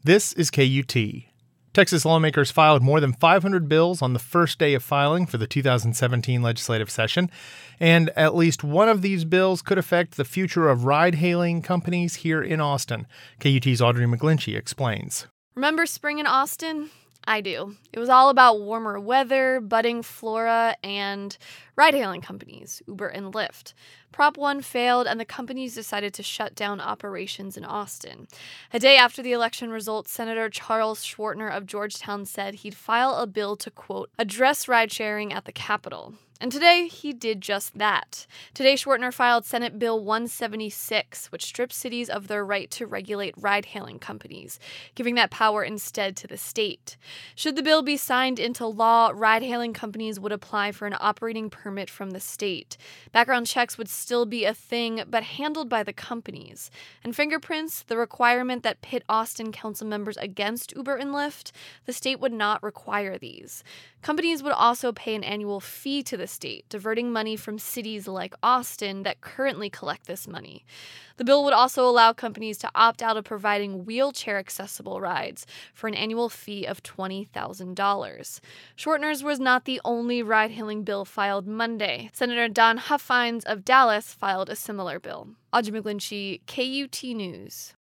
This is KUT. Texas lawmakers filed more than 500 bills on the first day of filing for the 2017 legislative session, and at least one of these bills could affect the future of ride-hailing companies here in Austin. KUT's Audrey McGlinchey explains. Remember spring in Austin? I do. It was all about warmer weather, budding flora, and ride-hailing companies, Uber and Lyft. Prop 1 failed, and the companies decided to shut down operations in Austin. A day after the election results, Senator Charles Schwartner of Georgetown said he'd file a bill to, quote, address ride-sharing at the Capitol. And today, he did just that. Today, Schwartner filed Senate Bill 176, which strips cities of their right to regulate ride-hailing companies, giving that power instead to the state. Should the bill be signed into law, ride-hailing companies would apply for an operating permit from the state. Background checks would still be a thing, but handled by the companies. And fingerprints, the requirement that pit Austin council members against Uber and Lyft, the state would not require these. Companies would also pay an annual fee to the state, diverting money from cities like Austin that currently collect this money. The bill would also allow companies to opt out of providing wheelchair-accessible rides for an annual fee of $20,000. Schwartner's was not the only ride-hailing bill filed Monday. Senator Don Huffines of Dallas filed a similar bill. Audrey McGlinchey, KUT News.